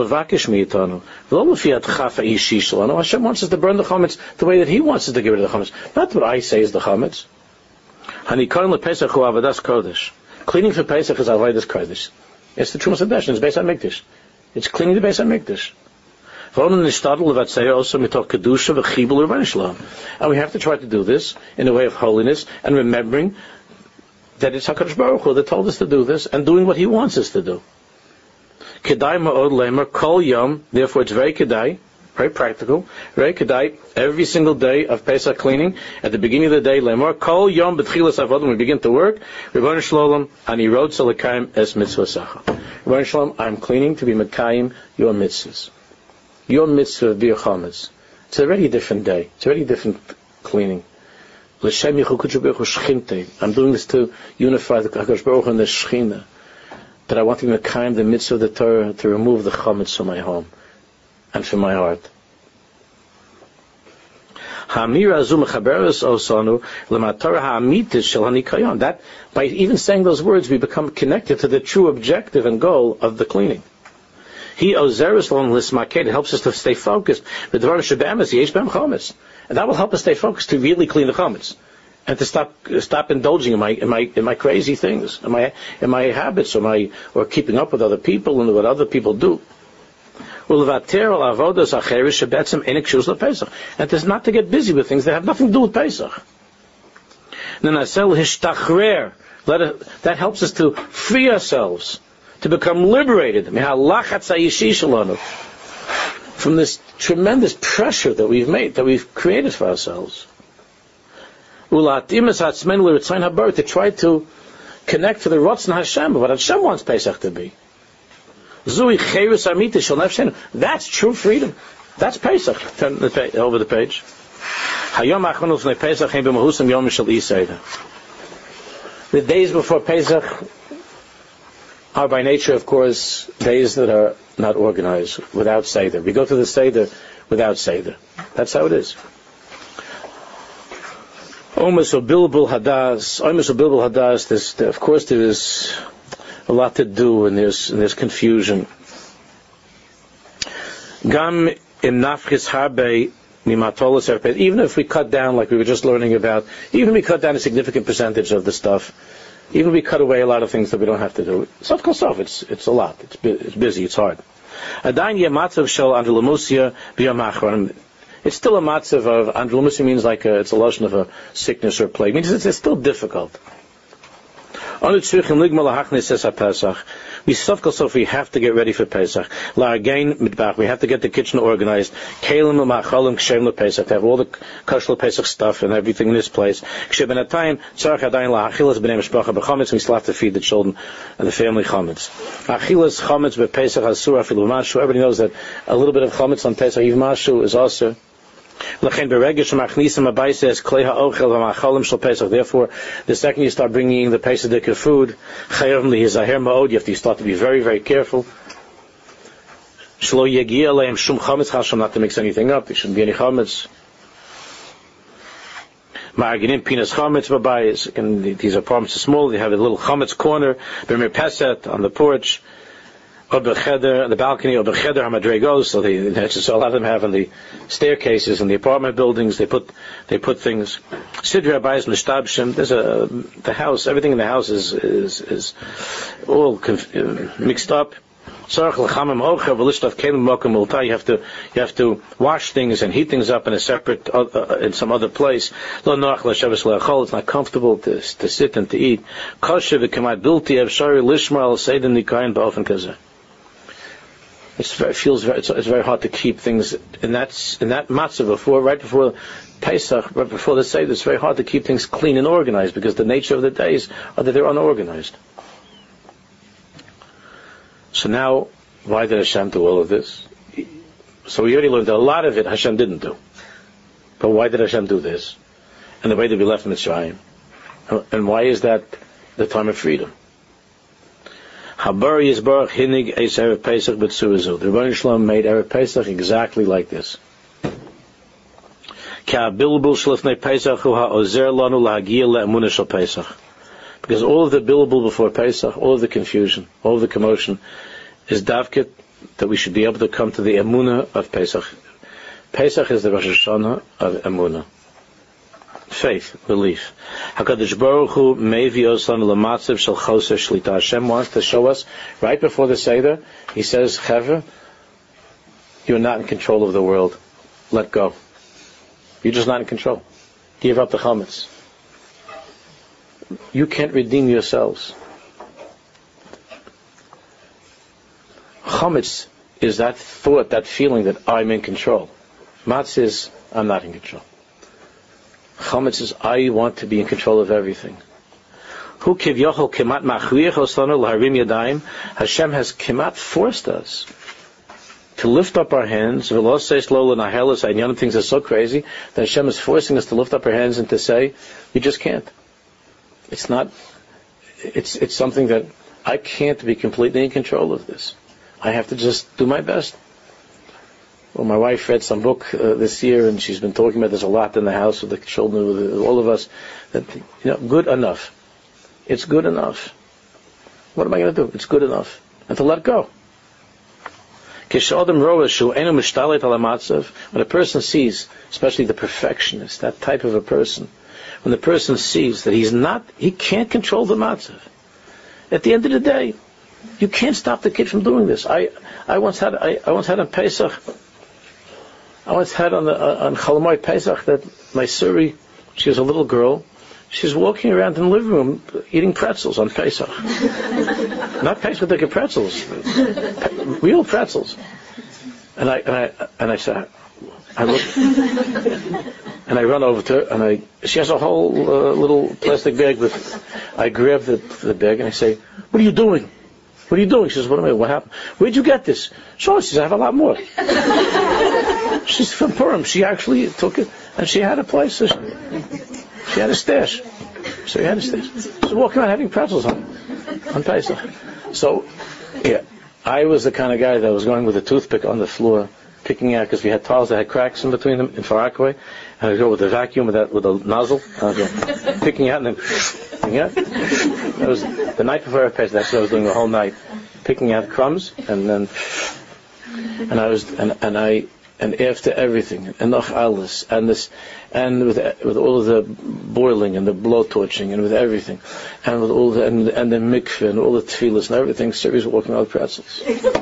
wants us to burn the chametz the way that He wants us to get rid of the chametz. Not what I say is the chametz. Cleaning for Pesach is avodas kodesh. It's the Trumas Hadesh, it's Beis HaMikdash. It's cleaning the Beis HaMikdash. And we have to try to do this in a way of holiness and remembering that it's HaKadosh Baruch Hu that told us to do this and doing what He wants us to do. Kedai ma'od lemer kol yom, therefore it's very kedai, very practical, very kedai, every single day of Pesach cleaning, at the beginning of the day, lemer kol yom b'tchilas avodim, we begin to work, Rebbeinu Shalom, ani rod salakayim es mitzvasacha. Rebbeinu Shalom, I'm cleaning to be mekayim your mitzvahs. Your mitzvah of Bir Chametz. It's already a different day. It's already a different cleaning. I'm doing this to unify the HaKadosh Baruch Hu and the Shechina. That I want to be mekayim the mitzvah of the Torah, to remove the chametz from my home and from my heart. That by even saying those words, we become connected to the true objective and goal of the cleaning. He ozeres long lismaket, helps us to stay focused. And that will help us stay focused to really clean the chametz. And to stop indulging in my crazy things, in my habits, or keeping up with other people and what other people do. And it is not to get busy with things that have nothing to do with Pesach. That helps us to free ourselves, to become liberated from this tremendous pressure that we've created for ourselves. To try to connect to the Ratzon Hashem, what Hashem wants Pesach to be. That's true freedom. That's Pesach. Turn over the page. The days before Pesach are by nature, of course, days that are not organized, without Seder. We go to the Seder without Seder. That's how it is. Omes or Bilbul Hadas. Of course, there is a lot to do, and there's confusion. Gam im nafchis harbe mimatolos erped. Even if we cut down, like we were just learning about, even if we cut down a significant percentage of the stuff, even if we cut away a lot of things that we don't have to do, it's a lot. It's busy. It's hard. Adayin yematzav shel andrulamusia b'yom. It's still a matzav of andrulamusia, means like it's a lotion of a sickness or plague. It means it's still difficult. We have to get ready for Pesach. We have to get the kitchen organized. To have all the kosher Pesach stuff and everything in this place. We still have to feed the children and the family chametz. Everybody knows that a little bit of chametz on Pesach Eve Mashu is also. Therefore, the second you start bringing the Pesach food, you have to start to be very, very careful. Not to mix anything up. There shouldn't be any chametz. And these apartments are small. They have a little chametz corner, on the porch, on the balcony, or b'cheder hamadregos. So a lot of them have on the staircases in the apartment buildings. They put things. Sidra abayis mishtabshim. There's the house. Everything in the house is all mixed up. You have to wash things and heat things up in a separate, in some other place. It's not comfortable to sit and to eat. It's very hard to keep things in that matzah right before Pesach, right before the Seder. It's very hard to keep things clean and organized because the nature of the days are that they're unorganized. So now, why did Hashem do all of this? So we already learned that a lot of it Hashem didn't do. But why did Hashem do this? And the way that we left Mitzrayim. And why is that the time of freedom? Habar Yisbarach Hinig Eis Erev Pesach B'Tzuazu. The Rebbeinu Shalom made Erev Pesach exactly like this. Ka'abilbul Shlifnei Pesach Hu Ha'ozer Lanu L'Hagia Le'emunah Shel Pesach. Because all of the billable before Pesach, all of the confusion, all of the commotion, is davkit that we should be able to come to the emunah of Pesach. Pesach is the Rosh Hashanah of emunah. Faith, belief. HaKadosh Baruch Hu mevi osanu l'matzav shel choser shlita. Hashem wants to show us, right before the Seder, He says, Chevra, you're not in control of the world. Let go. You're just not in control. Give up the chametz. You can't redeem yourselves. Chametz is that thought, that feeling that I'm in control. Matzah is, I'm not in control. Chametz is, I want to be in control of everything. Hu kivyochol kemat machriach osanu l'harim yadayim. Hashem has kemat forced us to lift up our hands. V'lo seis lo l'nahelas. And other things are so crazy that Hashem is forcing us to lift up our hands and to say, you just can't. It's not, it's something that I can't be completely in control of this. I have to just do my best. Well, my wife read some book this year, and she's been talking about this a lot in the house with the children, with all of us, that, good enough. It's good enough. What am I going to do? It's good enough. And to let go. When a person sees, especially the perfectionist, that type of a person, when the person sees that he can't control the matzah. At the end of the day, you can't stop the kid from doing this. I once had on Pesach, on Chalamoy Pesach, that my Suri, she was a little girl, she's walking around in the living room eating pretzels on Pesach. Not Pesach pretzels, real pretzels. And I said, I look, and I run over to her, and she has a whole little plastic bag I grab the bag and I say, what are you doing? What are you doing? She says, what happened? Where'd you get this? So she says, I have a lot more. She's from Purim. She actually took it, and she had a place. So she had a stash. So she had a stash. She's walking around having pretzels on Pesach. So, yeah, I was the kind of guy that was going with a toothpick on the floor, picking out, because we had tiles that had cracks in between them in Far Rockaway, and I'd go with the vacuum with a nozzle, and I'd go picking out and then picking out. That was the night before I passed. That's what I was doing the whole night, picking out crumbs, and then, and after everything, and noch alles, and this, and with all of the boiling and the blowtorching, and with everything, and with all the and the mikveh and all the tefillas and everything, Siri's walking out with pretzels.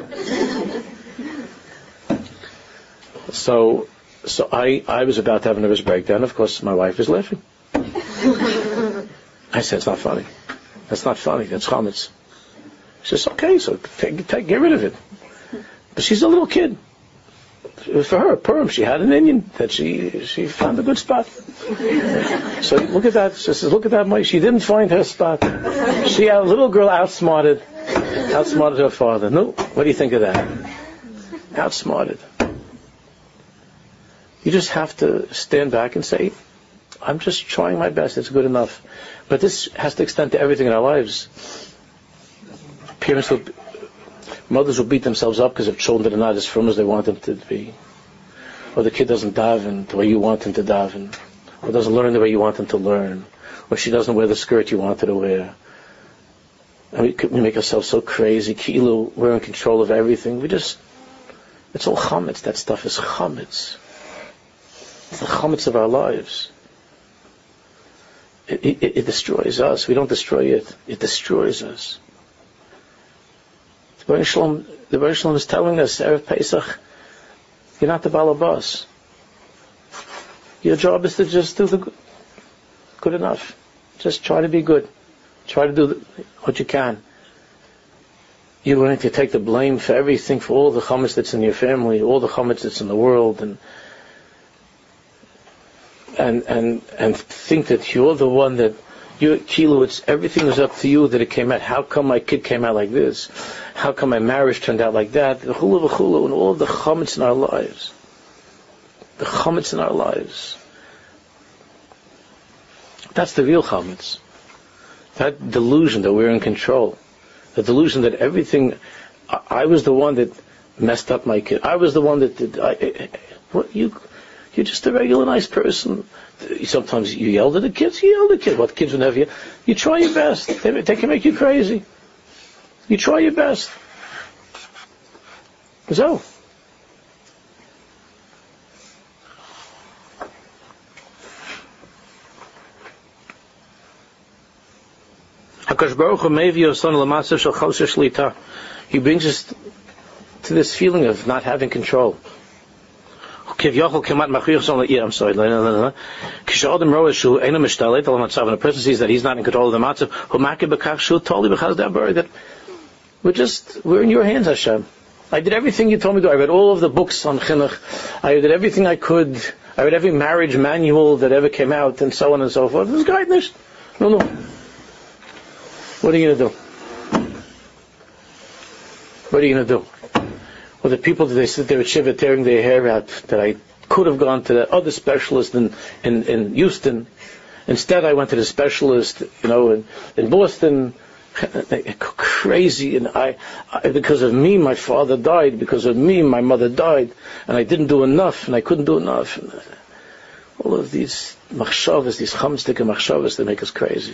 So I was about to have a nervous breakdown. Of course, my wife is laughing. I said, it's not funny. That's not funny. That's chametz. She says, okay, so get rid of it. But she's a little kid. For her, Purim, she had an Indian that she found a good spot. So look at that. She says, look at that, Mike. She didn't find her spot. She, a little girl, outsmarted her father. No, what do you think of that? Outsmarted. You just have to stand back and say, I'm just trying my best, it's good enough. But this has to extend to everything in our lives. Mothers will beat themselves up because of children that are not as firm as they want them to be. Or the kid doesn't daven the way you want him to daven. Or doesn't learn the way you want him to learn. Or she doesn't wear the skirt you want her to wear. And we make ourselves so crazy. Kilu, we're in control of everything. It's all chametz. That stuff is chametz. It's the chametz of our lives. It destroys us. We don't destroy it. It destroys us. The Baruch Shalom is telling us, Erev Pesach, you're not the balabas. Your job is to just do the good enough. Just try to be good. Try to do what you can. You're willing to take the blame for everything, for all the chametz that's in your family, all the chametz that's in the world, and think that you're the one that it's everything is up to you that it came out. How come my kid came out like this? How come my marriage turned out like that? The chulu v'chulu, and all the chametz in our lives. The chametz in our lives. That's the real chametz. That delusion that we're in control. The delusion that everything, I was the one that messed up my kid. I was the one that did. You're just a regular nice person. Sometimes you yelled at the kids. You yelled at the kids. What kids would never yell? You try your best. They can make you crazy. You try your best. So. HaKadosh Baruch Hu mevi osan l'matzav shel choser shlita. He brings us to this feeling of not having control. And a person sees that he's not in control of the matzav, we're in your hands, Hashem. I did everything you told me to do. I read all of the books on chinuch. I did everything I could. I read every marriage manual that ever came out, and so on and so forth. This guy, no. What are you going to do? What are you going to do? Or the people that they sit there at Shiva tearing their hair out, that I could have gone to that other specialist in Houston. Instead, I went to the specialist, in Boston. Crazy, and I because of me, my father died. Because of me, my mother died, and I didn't do enough, and I couldn't do enough. And all of these machshavas, these chamstik machshavas, that make us crazy.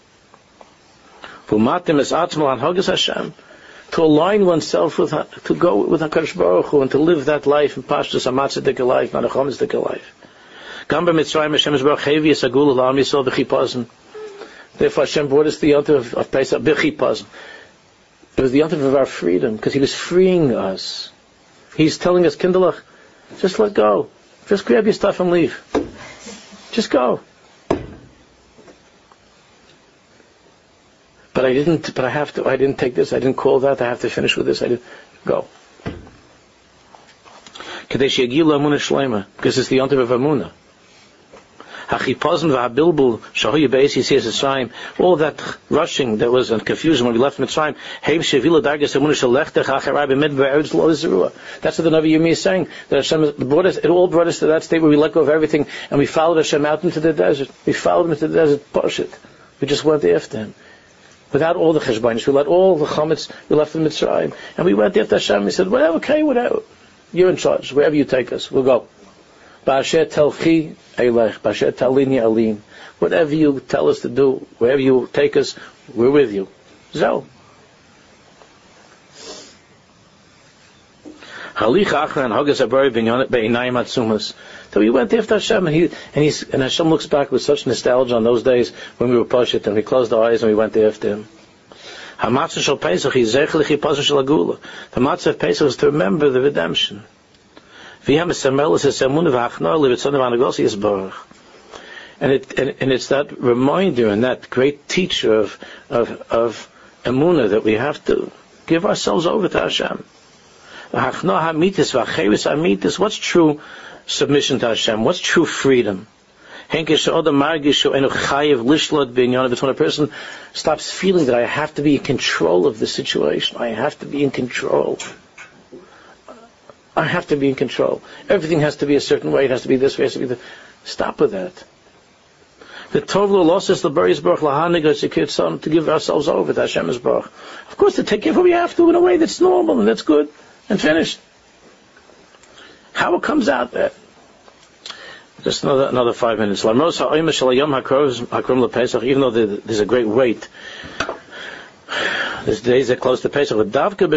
To align oneself to go with HaKadosh Baruch Hu and to live that life in Pashtus, a matzadik life, not a chamstik life. Gamba Mitzrayim Hashem Baruch Hevi Yisagul L'Am Yisrael B'chipazon. Therefore Hashem brought us the yontif of Pesach B'chipazon. It was the yontif of our freedom, because He was freeing us. He's telling us, Kindalach, just let go. Just grab your stuff and leave. Just go. But I didn't take this, I didn't call that, I have to finish with this, I didn't go. Because it's the yontif of Amunah. All that rushing that was and confusion when we left Mitzrayim. That's what the Navi Yirmiyah is saying. That Hashem brought us, it all brought us to that state where we let go of everything and we followed Hashem out into the desert. We followed Him into the desert, Pashut. We just went after Him. Without all the cheshbonis, we let all the chametz, we left in Mitzrayim. And we went after Hashem, we said, whatever. You're in charge. Wherever you take us, we'll go. Ba'asher telchi eilech, ba'asher talini alim. Whatever you tell us to do, wherever you take us, we're with you. So. So we went after Hashem, and Hashem looks back with such nostalgia on those days when we were Pashut, and we closed our eyes and we went after Him. The matzah of Pesach is to remember the redemption. And it's that reminder and that great teacher of emunah that we have to give ourselves over to Hashem. What's true submission to Hashem? What's true freedom? It's when a person stops feeling that I have to be in control of the situation. I have to be in control. I have to be in control. Everything has to be a certain way. It has to be this way. It has to be that. Stop with that. The Tovlo losses the Baris Baruch Lahanig to give ourselves over to Hashem Baruch. Of course, to take care of what we have to in a way that's normal and that's good and finished. How it comes out there. Just another 5 minutes. Even though there's a great weight, these days are close to Pesach. Davka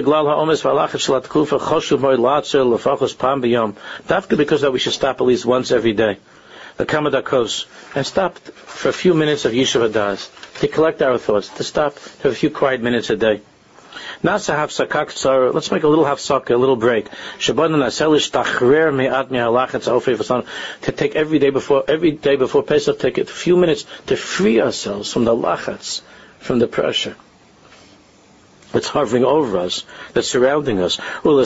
because that we should stop at least once every day. The Kamadakos, and stop for a few minutes of Yishuv Hadas, to collect our thoughts, to stop to have a few quiet minutes a day. Let's make a little hafsaka, a little break. To take every day before Pesach, take a few minutes to free ourselves from the lachatz, from the pressure that's hovering over us, that's surrounding us, and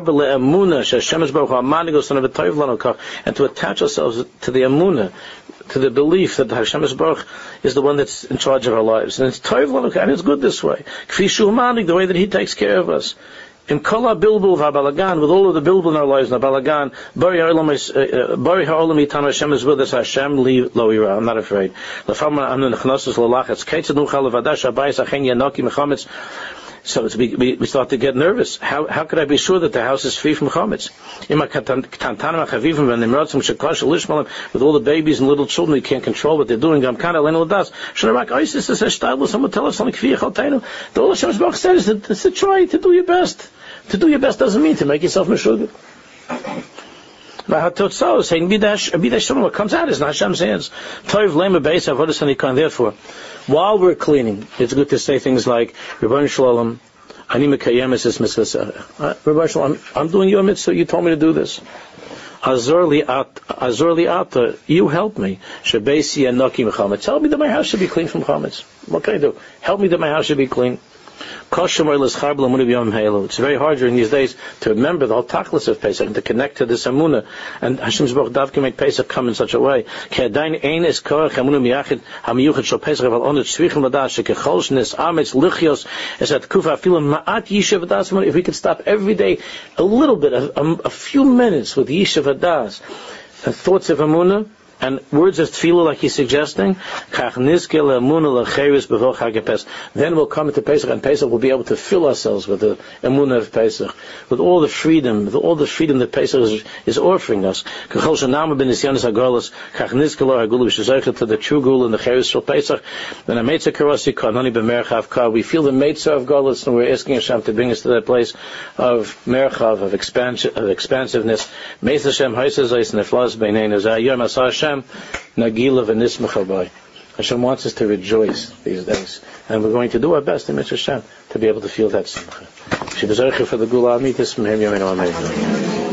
to attach ourselves to the emunah, to the belief that Hashem Baruch is the one that's in charge of our lives, and it's toiv lanu, and it's good this way. The way that He takes care of us. In kol bilbul v'balagan, with all of the bilbul in our lives, and the balagan, bari ha'olam itan, Hashem is with us. Hashem li lo ira. I'm not afraid. So we start to get nervous. How could I be sure that the house is free from chametz? With all the babies and little children, we can't control what they're doing. Someone tell us something. The Ola Hashem Baruch says that to try to do your best. To do your best doesn't mean to make yourself meshugah. What comes out is not Hashem's hands. Therefore, while we're cleaning, it's good to say things like, Rebbeinu Shalom, Ani mekayem es mitzvah. Rebbeinu Shalom, I'm doing your mitzvah, you told me to do this. Azor li ata, you help me. Shebeisi anoki mechametz. Tell me that my house should be clean from chametz. What can I do? Help me that my house should be clean. It's very hard during these days to remember the whole tachlis of Pesach and to connect to this emunah. And Hashem's Baruch Davka made Pesach come in such a way. If we could stop every day a little bit, a few minutes with Yishuv Hadas and thoughts of emunah, and words of tefillah like he's suggesting, then we'll come into Pesach, and Pesach will be able to fill ourselves with the emunah of Pesach, with all the freedom that Pesach is offering us. To the true gula and the cheres for Pesach. We feel the Meitzah of Golus, and we're asking Hashem to bring us to that place of merchav, of expansiveness. Hashem wants us to rejoice these days, and we're going to do our best in Mitzvah Hashem to be able to feel that simcha. For the Gula Amitis,